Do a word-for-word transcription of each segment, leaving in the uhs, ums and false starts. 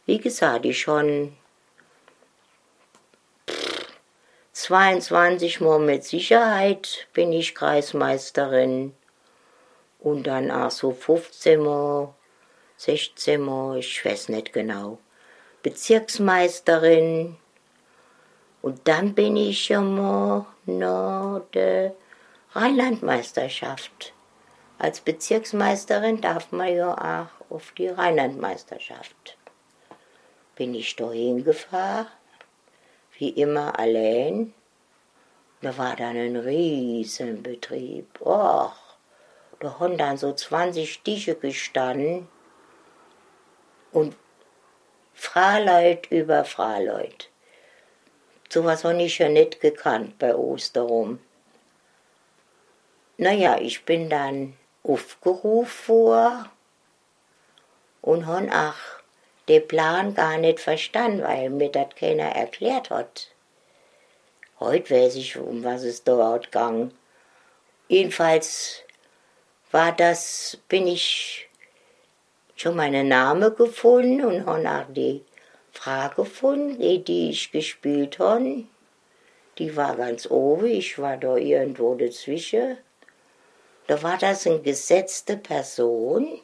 wie gesagt, ich schon zweiundzwanzig Mal mit Sicherheit bin ich Kreismeisterin und dann auch so fünfzehn Mal, sechzehn Mal, ich weiß nicht genau, Bezirksmeisterin. Und dann bin ich ja mal nach der Rheinlandmeisterschaft. Als Bezirksmeisterin darf man ja auch auf die Rheinlandmeisterschaft. Bin ich da hingefahren, wie immer allein. Da war dann ein Riesenbetrieb. Och, da haben dann so zwanzig Tische gestanden und Frauleut über Frauleut. Sowas habe ich ja nicht gekannt bei Osterum. Naja, ich bin dann aufgerufen worden und habe auch den Plan gar nicht verstanden, weil mir das keiner erklärt hat. Heute weiß ich, um was es dort ging. Jedenfalls war das, bin ich schon meinen Namen gefunden und habe auch die Frau gefunden, die, die ich gespielt habe. Die war ganz oben, ich war da irgendwo dazwischen. Da war das eine gesetzte Person,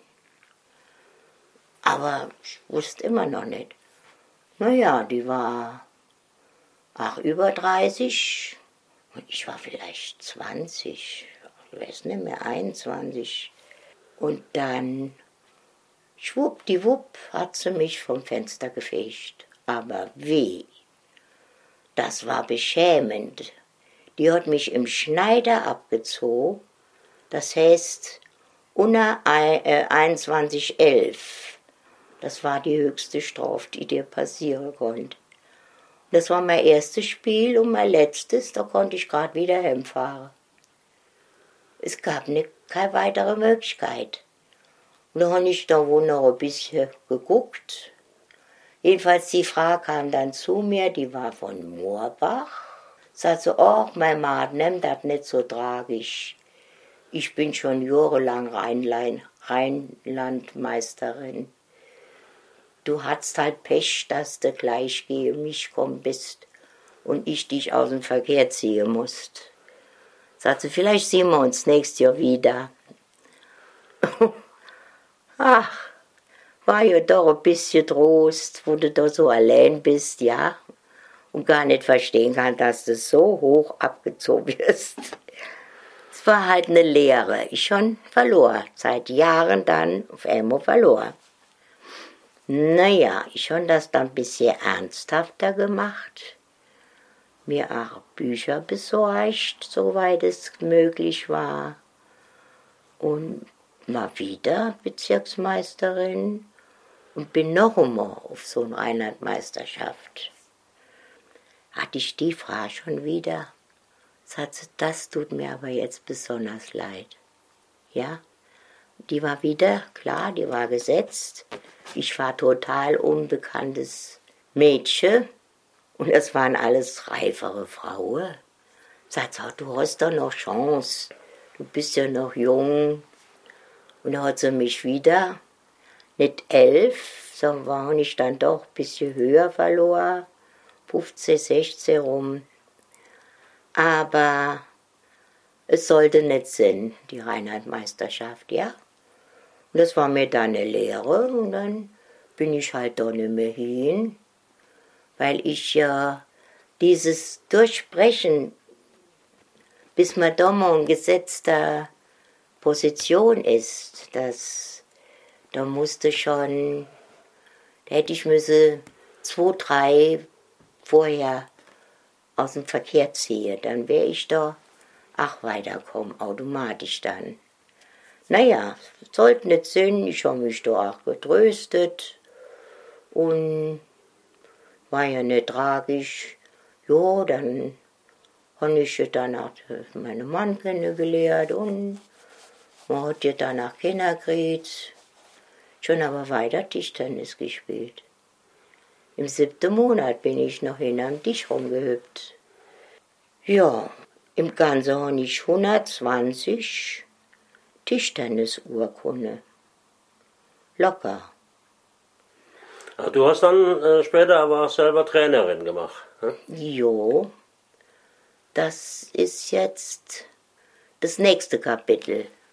aber ich wusste immer noch nicht. Naja, die war auch über dreißig und ich war vielleicht zwanzig, ich weiß nicht mehr, einundzwanzig. Und dann, schwuppdiwupp, hat sie mich vom Fenster gefegt. Aber wie? Das war beschämend. Die hat mich im Schneider abgezogen. Das heißt, unter einundzwanzig elf. Das war die höchste Strafe, die dir passieren konnte. Das war mein erstes Spiel und mein letztes, da konnte ich gerade wieder heimfahren. Es gab ne, keine weitere Möglichkeit. Und da habe ich da wohl noch ein bisschen geguckt. Jedenfalls die Frau kam dann zu mir, die war von Moorbach. Sagte, ach, mein Mann, nimm das nicht so tragisch. Ich bin schon jahrelang Rheinlein, Rheinlandmeisterin. Du hattest halt Pech, dass du gleich gegen mich gekommen bist und ich dich aus dem Verkehr ziehen musst. Sagte, vielleicht sehen wir uns nächstes Jahr wieder. Ach, war ja doch ein bisschen Trost, wo du da so allein bist, ja, und gar nicht verstehen kannst, dass du so hoch abgezogen wirst. Es war halt eine Lehre. Ich schon verlor, seit Jahren dann auf einmal verlor. Naja, ich habe das dann ein bisschen ernsthafter gemacht, mir auch Bücher besorgt, soweit es möglich war, und mal wieder Bezirksmeisterin und bin noch einmal auf so eine Rheinlandmeisterschaft. Hatte ich die Frau schon wieder, sagte, das tut mir aber jetzt besonders leid. Ja, die war wieder, klar, die war gesetzt. Ich war total unbekanntes Mädchen und es waren alles reifere Frauen. Sagt, du hast doch noch Chance, du bist ja noch jung. Und dann hat sie mich wieder, nicht elf, sondern war ich dann doch ein bisschen höher verloren, fünfzehn, sechzehn rum. Aber es sollte nicht sein, die Rheinlandmeisterschaft, ja. Und das war mir dann eine Lehre und dann bin ich halt da nicht mehr hin, weil ich ja dieses Durchbrechen, bis man da mal in gesetzter Position ist, das, da musste schon, da hätte ich müsse zwei, drei vorher aus dem Verkehr ziehen, dann wäre ich da auch weiterkommen, automatisch dann. Naja, sollte nicht sein, ich habe mich da auch getröstet und war ja nicht tragisch. Ja, dann habe ich ja danach meinen Mann kennengelernt und man hat ja danach Kinder gekriegt, schon aber weiter Tischtennis gespielt. Im siebten Monat bin ich noch hinterm Tisch rumgehüpft. Ja, im Ganzen habe ich hundertzwanzig Tischtennisurkunde. Locker. Du hast dann äh, später aber auch selber Trainerin gemacht. Ne? Jo, das ist jetzt das nächste Kapitel.